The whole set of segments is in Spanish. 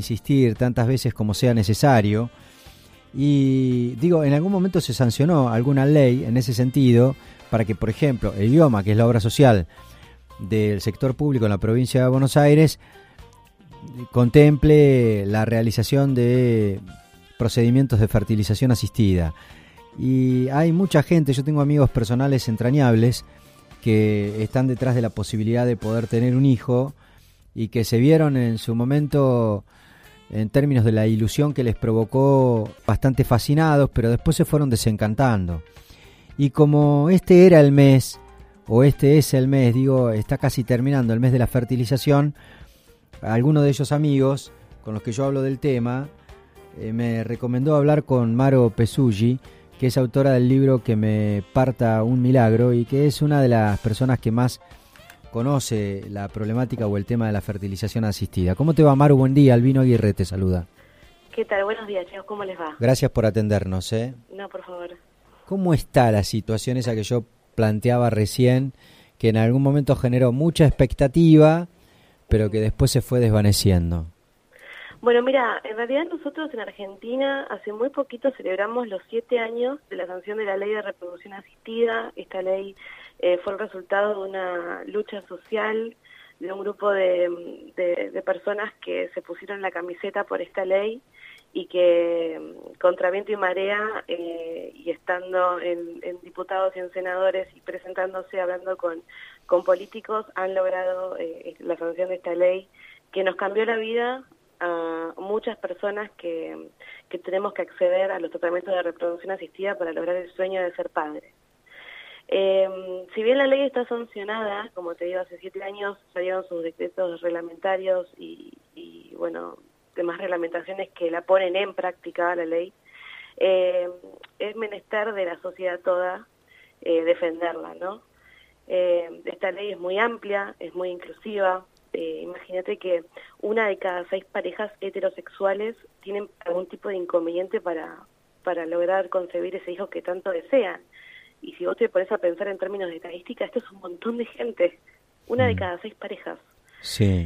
insistir tantas veces como sea necesario. Y digo, en algún momento se sancionó alguna ley en ese sentido para que, por ejemplo, el IOMA, que es la obra social del sector público en la provincia de Buenos Aires, contemple la realización de procedimientos de fertilización asistida. Y hay mucha gente, yo tengo amigos personales entrañables que están detrás de la posibilidad de poder tener un hijo y que se vieron en su momento, en términos de la ilusión que les provocó, bastante fascinados, pero después se fueron desencantando. Y como este era el mes, o este es el mes, digo, está casi terminando el mes de la fertilización, alguno de ellos amigos con los que yo hablo del tema me recomendó hablar con Maro Pesulli, que es autora del libro Que me parta un milagro y que es una de las personas que más conoce la problemática o el tema de la fertilización asistida. ¿Cómo te va, Maru? Buen día, Albino Aguirre te saluda. ¿Qué tal? Buenos días, chicos, ¿cómo les va? Gracias por atendernos, ¿eh? No, por favor. ¿Cómo está la situación esa que yo planteaba recién, que en algún momento generó mucha expectativa, pero que después se fue desvaneciendo? Bueno, mira, en realidad nosotros en Argentina hace muy poquito celebramos los 7 años de la sanción de la Ley de Reproducción Asistida. Esta ley fue el resultado de una lucha social, de un grupo de personas que se pusieron la camiseta por esta ley y que contra viento y marea, y estando en diputados y en senadores y presentándose, hablando con políticos, han logrado la sanción de esta ley que nos cambió la vida a muchas personas que tenemos que acceder a los tratamientos de reproducción asistida para lograr el sueño de ser padre. Si bien la ley está sancionada, como te digo, hace 7 años salieron sus decretos reglamentarios y bueno, demás reglamentaciones que la ponen en práctica la ley, es menester de la sociedad toda defenderla, ¿no? Esta ley es muy amplia, es muy inclusiva. Imagínate que 1 de cada 6 parejas heterosexuales tienen algún tipo de inconveniente para lograr concebir ese hijo que tanto desean. Y si vos te pones a pensar en términos de estadística, esto es un montón de gente. 1 de cada 6 parejas. Sí.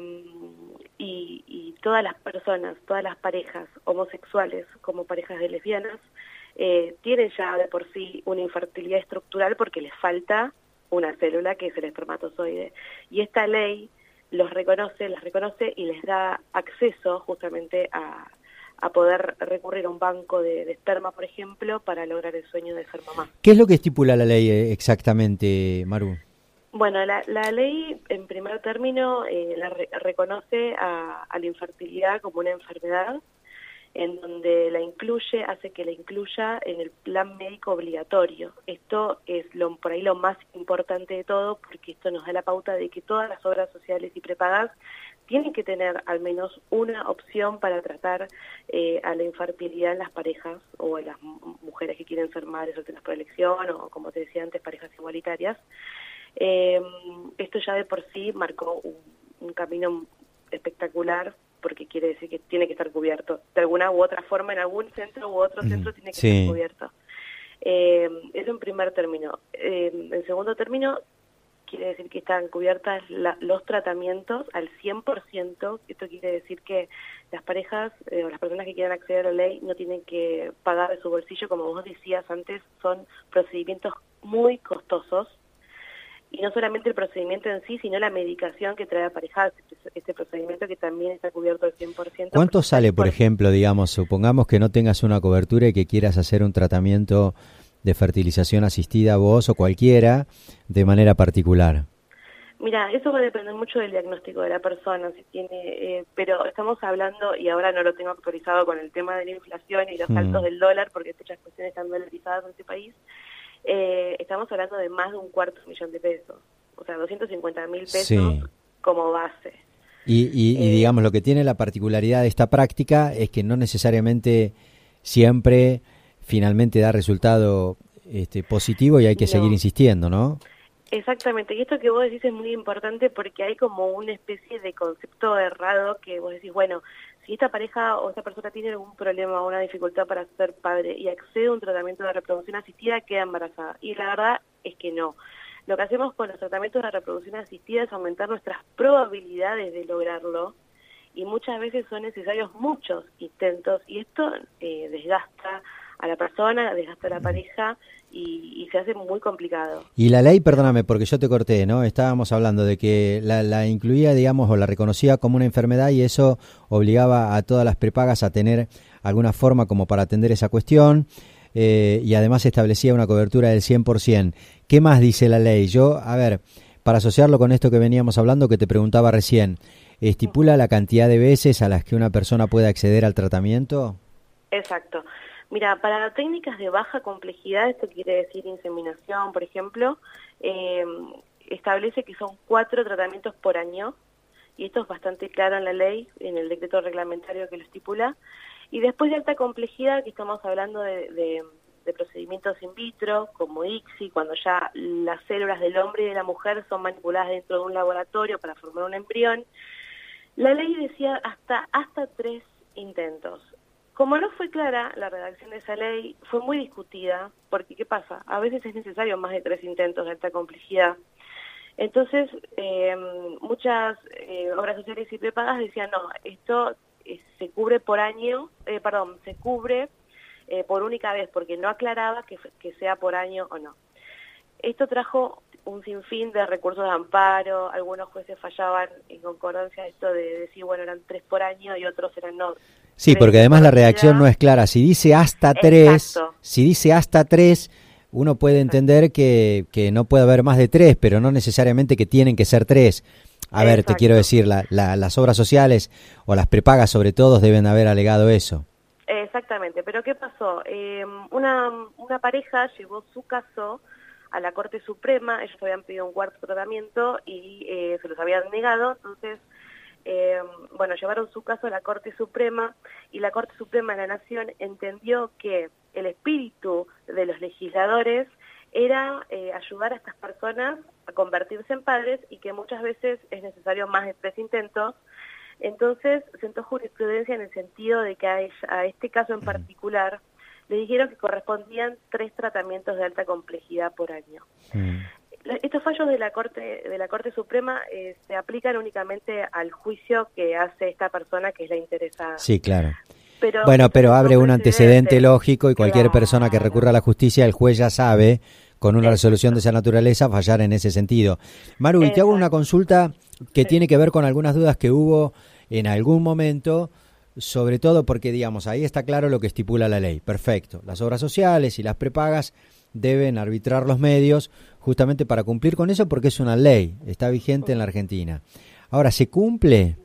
Y todas las personas, todas las parejas homosexuales como parejas de lesbianas, tienen ya de por sí una infertilidad estructural porque les falta una célula que es el espermatozoide. Y esta ley las reconoce y les da acceso justamente a poder recurrir a un banco de esperma, por ejemplo, para lograr el sueño de ser mamá. ¿Qué es lo que estipula la ley exactamente, Maru? Bueno, la ley, en primer término, reconoce a la infertilidad como una enfermedad, en donde hace que la incluya en el plan médico obligatorio. Esto es por ahí lo más importante de todo, porque esto nos da la pauta de que todas las obras sociales y prepagas tienen que tener al menos una opción para tratar a la infertilidad en las parejas o en las mujeres que quieren ser madres solteras por elección o, como te decía antes, parejas igualitarias. Esto ya de por sí marcó un camino espectacular, porque quiere decir que tiene que estar cubierto de alguna u otra forma, en algún centro u otro centro tiene que estar cubierto. Eso en primer término. En segundo término, quiere decir que están cubiertas los tratamientos al 100%. Esto quiere decir que las parejas o las personas que quieran acceder a la ley no tienen que pagar de su bolsillo. Como vos decías antes, son procedimientos muy costosos. Y no solamente el procedimiento en sí, sino la medicación que trae aparejada este procedimiento, que también está cubierto al 100%. ¿Cuánto sale, por ejemplo, digamos, supongamos que no tengas una cobertura y que quieras hacer un tratamiento de fertilización asistida vos o cualquiera de manera particular? Mira, eso va a depender mucho del diagnóstico de la persona, si tiene, pero estamos hablando, y ahora no lo tengo actualizado con el tema de la inflación y los saltos del dólar, porque muchas cuestiones están dolarizadas en este país. Estamos hablando de más de $250,000 de pesos, o sea, 250,000 pesos como base. Y digamos, lo que tiene la particularidad de esta práctica es que no necesariamente siempre finalmente da resultado positivo y hay que seguir insistiendo, ¿no? Exactamente, y esto que vos decís es muy importante porque hay como una especie de concepto errado que vos decís, bueno, si esta pareja o esta persona tiene algún problema o una dificultad para ser padre y accede a un tratamiento de reproducción asistida, queda embarazada. Y la verdad es que no. Lo que hacemos con los tratamientos de reproducción asistida es aumentar nuestras probabilidades de lograrlo y muchas veces son necesarios muchos intentos, y esto desgasta a la persona, desgasta a la pareja, y se hace muy complicado. Y la ley, perdóname porque yo te corté, ¿no? Estábamos hablando de que la incluía, digamos, o la reconocía como una enfermedad, y eso obligaba a todas las prepagas a tener alguna forma como para atender esa cuestión, y además establecía una cobertura del 100%. ¿Qué más dice la ley? Yo, a ver, para asociarlo con esto que veníamos hablando, que te preguntaba recién, ¿estipula la cantidad de veces a las que una persona puede acceder al tratamiento? Exacto. Mira, para técnicas de baja complejidad, esto quiere decir inseminación, por ejemplo, establece que son 4 tratamientos por año, y esto es bastante claro en la ley, en el decreto reglamentario que lo estipula. Y después de alta complejidad, que estamos hablando de procedimientos in vitro, como ICSI, cuando ya las células del hombre y de la mujer son manipuladas dentro de un laboratorio para formar un embrión, la ley decía hasta 3 intentos. Como no fue clara la redacción de esa ley, fue muy discutida, porque ¿qué pasa? A veces es necesario más de 3 intentos de alta complejidad. Entonces, muchas obras sociales y prepagas decían, no, esto se cubre por año, se cubre por única vez, porque no aclaraba que sea por año o no. Esto trajo un sinfín de recursos de amparo, algunos jueces fallaban en concordancia a esto de decir, bueno, eran 3 por año y otros eran no. Sí, porque además la redacción no es clara. Si dice hasta 3, uno puede entender que no puede haber más de 3, pero no necesariamente que tienen que ser 3. A ver, te quiero decir, las obras sociales o las prepagas sobre todo deben haber alegado eso. Exactamente, pero ¿qué pasó? Una pareja llevó su caso a la Corte Suprema, ellos habían pedido un 4º tratamiento y se los habían negado, entonces, llevaron su caso a la Corte Suprema, y la Corte Suprema de la Nación entendió que el espíritu de los legisladores era ayudar a estas personas a convertirse en padres, y que muchas veces es necesario más de 3 intentos. Entonces sentó jurisprudencia en el sentido de que a este caso en particular le dijeron que correspondían 3 tratamientos de alta complejidad por año. Estos fallos de la Corte Suprema se aplican únicamente al juicio que hace esta persona que es la interesada. Sí, claro. Pero abre un antecedente lógico, y cualquier persona que recurra a la justicia, el juez ya sabe, con una resolución de esa naturaleza, fallar en ese sentido. Maru, y te hago una consulta que tiene que ver con algunas dudas que hubo en algún momento, sobre todo porque, digamos, ahí está claro lo que estipula la ley. Perfecto. Las obras sociales y las prepagas deben arbitrar los medios justamente para cumplir con eso, porque es una ley, está vigente en la Argentina. Ahora, ¿se cumple?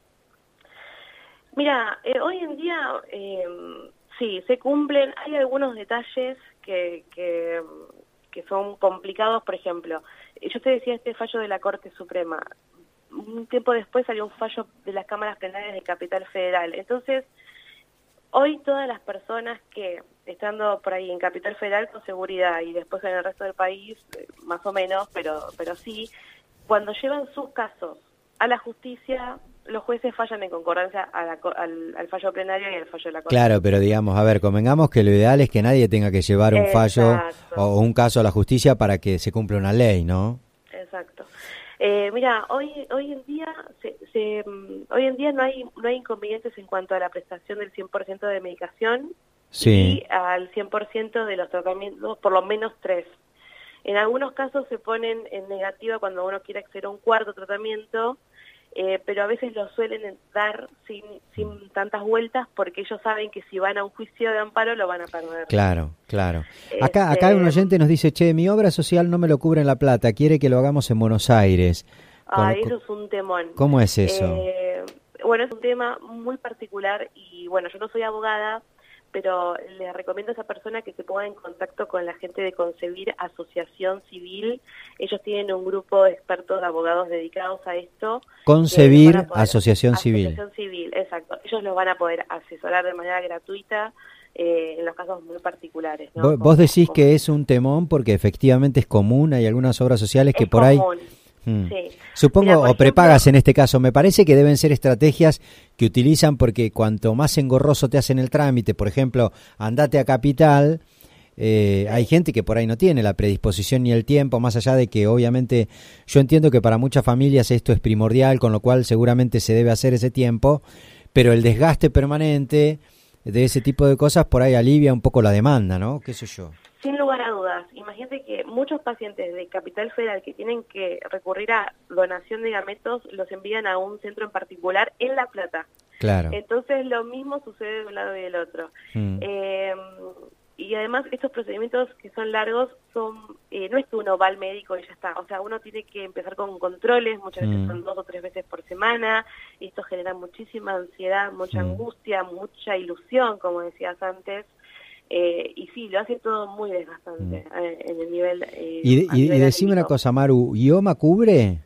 Mira, hoy en día sí, se cumplen. Hay algunos detalles que son complicados. Por ejemplo, yo te decía este fallo de la Corte Suprema. Un tiempo después salió un fallo de las cámaras plenarias de Capital Federal. Entonces, hoy todas las personas que, estando por ahí en Capital Federal con seguridad y después en el resto del país, más o menos, pero sí, cuando llevan sus casos a la justicia, los jueces fallan en concordancia al fallo plenario y al fallo de la Corte. Claro, pero digamos, a ver, convengamos que lo ideal es que nadie tenga que llevar un fallo o un caso a la justicia para que se cumpla una ley, ¿no? Exacto. Mira, hoy en día hoy en día no hay inconvenientes en cuanto a la prestación del 100% de medicación, sí, y al 100% de los tratamientos, por lo menos 3. En algunos casos se ponen en negativa cuando uno quiere acceder a un 4º tratamiento, pero a veces lo suelen dar sin tantas vueltas, porque ellos saben que si van a un juicio de amparo lo van a perder. Claro. Acá un oyente nos dice, mi obra social no me lo cubre en La Plata, quiere que lo hagamos en Buenos Aires. Eso es un temón. ¿Cómo es eso? Es un tema muy particular, y yo no soy abogada, pero le recomiendo a esa persona que se ponga en contacto con la gente de Concebir Asociación Civil. Ellos tienen un grupo de expertos de abogados dedicados a esto. Concebir Asociación Civil. Asociación Civil, exacto. Ellos los van a poder asesorar de manera gratuita en los casos muy particulares, ¿no? Vos decís que es un temón porque efectivamente es común, hay algunas obras sociales que por común. Ahí... Sí. Supongo, o prepagas en este caso, me parece que deben ser estrategias que utilizan porque cuanto más engorroso te hacen el trámite, por ejemplo, andate a Capital, Hay gente que por ahí no tiene la predisposición ni el tiempo, más allá de que obviamente yo entiendo que para muchas familias esto es primordial, con lo cual seguramente se debe hacer ese tiempo, pero el desgaste permanente de ese tipo de cosas por ahí alivia un poco la demanda, ¿no? ¿Qué sé yo? Sin lugar a dudas, imagínate que muchos pacientes de Capital Federal que tienen que recurrir a donación de gametos los envían a un centro en particular en La Plata. Claro. Entonces lo mismo sucede de un lado y del otro. Y además estos procedimientos que son largos no es que uno va al médico y ya está, o sea, uno tiene que empezar con controles, muchas veces son 2 o 3 veces por semana, y esto genera muchísima ansiedad, mucha angustia, mucha ilusión, como decías antes, y sí, lo hace todo muy desgastante en el nivel... y decime una cosa, Maru, ¿IOMA cubre?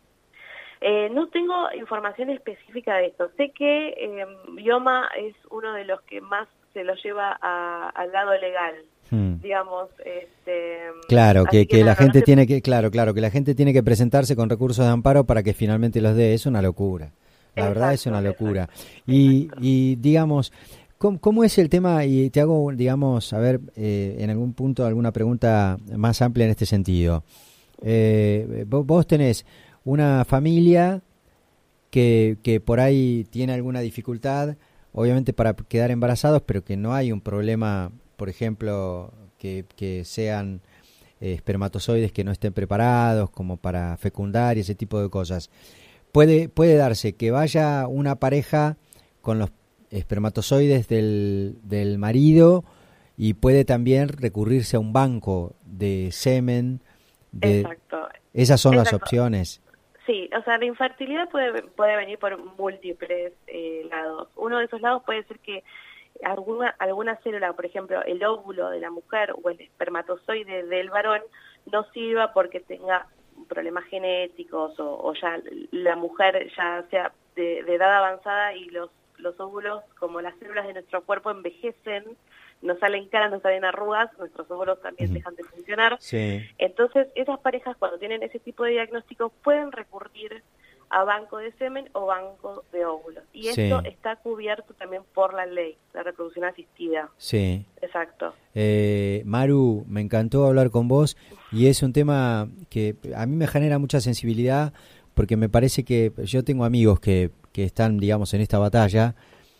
No tengo información específica de esto. Sé que IOMA es uno de los que más se lo lleva al lado legal, digamos. Claro, que la gente no tiene que, claro, que la gente tiene que presentarse con recursos de amparo para que finalmente los dé. Es una locura. La verdad es una locura. Y digamos, ¿cómo es el tema? Y te hago, digamos, a ver, en algún punto alguna pregunta más amplia en este sentido. Vos tenés una familia que por ahí tiene alguna dificultad, obviamente para quedar embarazados, pero que no hay un problema, por ejemplo, que sean espermatozoides que no estén preparados como para fecundar y ese tipo de cosas. Puede darse que vaya una pareja con los espermatozoides del marido y puede también recurrirse a un banco de semen. Exacto. Esas son las opciones. Sí, o sea, la infertilidad puede venir por múltiples lados. Uno de esos lados puede ser que alguna célula, por ejemplo, el óvulo de la mujer o el espermatozoide del varón, no sirva porque tenga problemas genéticos o ya la mujer ya sea de edad avanzada y los óvulos, como las células de nuestro cuerpo, envejecen, nos salen caras, nos salen arrugas, nuestros óvulos también dejan de funcionar. Sí. Entonces, esas parejas cuando tienen ese tipo de diagnóstico pueden recurrir a banco de semen o banco de óvulos. Y esto está cubierto también por la ley de reproducción asistida. Sí. Exacto. Maru, me encantó hablar con vos y es un tema que a mí me genera mucha sensibilidad porque me parece que yo tengo amigos que están, digamos, en esta batalla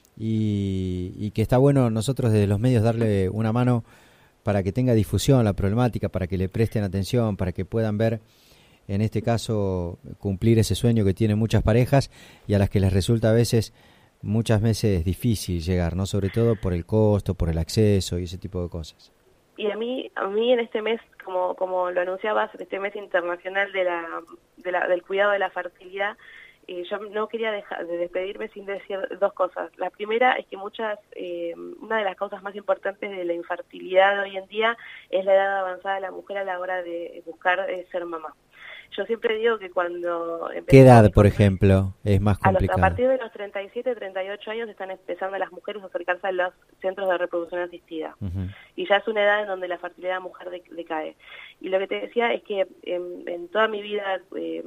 y que está bueno nosotros desde los medios darle una mano para que tenga difusión la problemática, para que le presten atención, para que puedan ver, en este caso, cumplir ese sueño que tienen muchas parejas y a las que les resulta muchas veces difícil llegar, ¿no? Sobre todo por el costo, por el acceso y ese tipo de cosas. Y a mí en este mes, como lo anunciabas, este mes internacional del cuidado de la fertilidad, yo no quería dejar de despedirme sin decir 2 cosas. La primera es que una de las causas más importantes de la infertilidad hoy en día es la edad avanzada de la mujer a la hora de buscar ser mamá. Yo siempre digo que cuando... ¿Qué edad, por ejemplo, es más complicado? A partir de los 37, 38 años están empezando las mujeres a acercarse a los centros de reproducción asistida. Y ya es una edad en donde la fertilidad de la mujer decae. Y lo que te decía es que en toda mi vida...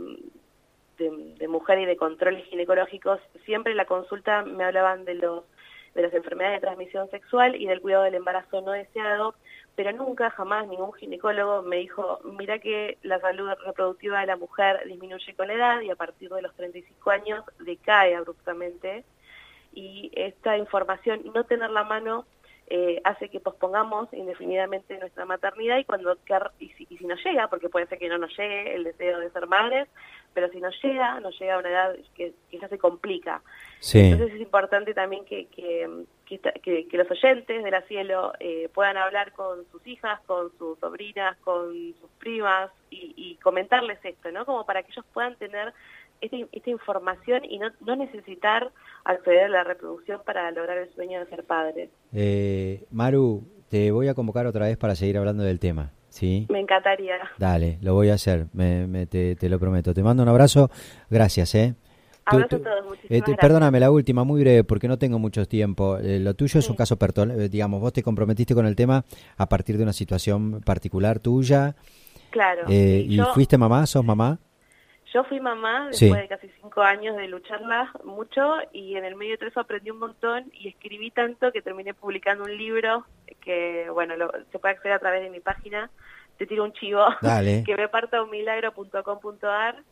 de mujer y de controles ginecológicos, siempre en la consulta me hablaban de las enfermedades de transmisión sexual y del cuidado del embarazo no deseado, pero nunca, jamás, ningún ginecólogo me dijo, mira que la salud reproductiva de la mujer disminuye con la edad y a partir de los 35 años decae abruptamente, y esta información, no tenerla a mano, hace que pospongamos indefinidamente nuestra maternidad y si nos llega, porque puede ser que no nos llegue el deseo de ser madres, pero si nos llega a una edad que ya se complica. Sí. Entonces es importante también que los oyentes de La Cielo puedan hablar con sus hijas, con sus sobrinas, con sus primas y comentarles esto, ¿no? Como para que ellos puedan tener esta información y no necesitar acceder a la reproducción para lograr el sueño de ser padres. Maru, te voy a convocar otra vez para seguir hablando del tema, ¿sí? Me encantaría. Dale, lo voy a hacer, te lo prometo. Te mando un abrazo, gracias, Abrazo a todos, muchísimas gracias. Perdóname, la última, muy breve, porque no tengo mucho tiempo. Lo tuyo es un caso digamos, vos te comprometiste con el tema a partir de una situación particular tuya. Claro. ¿Y fuiste mamá? ¿Sos mamá? Yo fui mamá Sí. después de casi 5 años de lucharla mucho, y en el medio de todo eso aprendí un montón y escribí tanto que terminé publicando un libro que, bueno, se puede acceder a través de mi página. Te tiro un chivo. Dale. Que mepartaunmilagro.com.ar.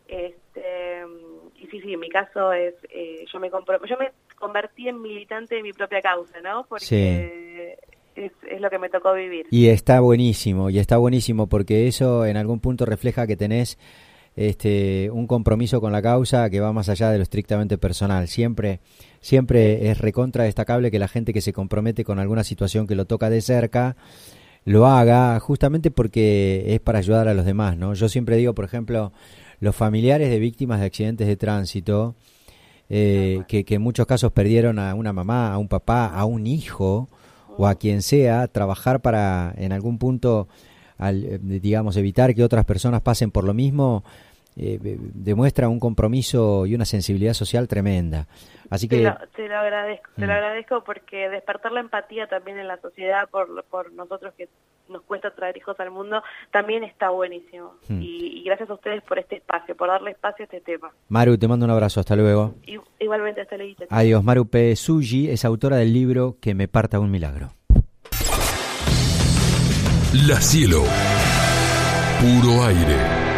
Y sí, en mi caso es, yo me convertí en militante de mi propia causa, ¿no? Porque es lo que me tocó vivir. Y está buenísimo porque eso en algún punto refleja que tenés un compromiso con la causa que va más allá de lo estrictamente personal. Siempre es recontra destacable que la gente que se compromete con alguna situación que lo toca de cerca lo haga justamente porque es para ayudar a los demás, ¿no? Yo siempre digo, por ejemplo, los familiares de víctimas de accidentes de tránsito, que en muchos casos perdieron a una mamá, a un papá, a un hijo o a quien sea, trabajar para en algún punto, digamos, evitar que otras personas pasen por lo mismo, demuestra un compromiso y una sensibilidad social tremenda. Así que te lo agradezco porque despertar la empatía también en la sociedad por nosotros que nos cuesta traer hijos al mundo también está buenísimo. Y gracias a ustedes por este espacio, por darle espacio a este tema. Maru, te mando un abrazo, hasta luego. Igualmente, hasta luego. Adiós. Maru Pesuggi es autora del libro Que me parta un milagro. La Cielo, puro aire.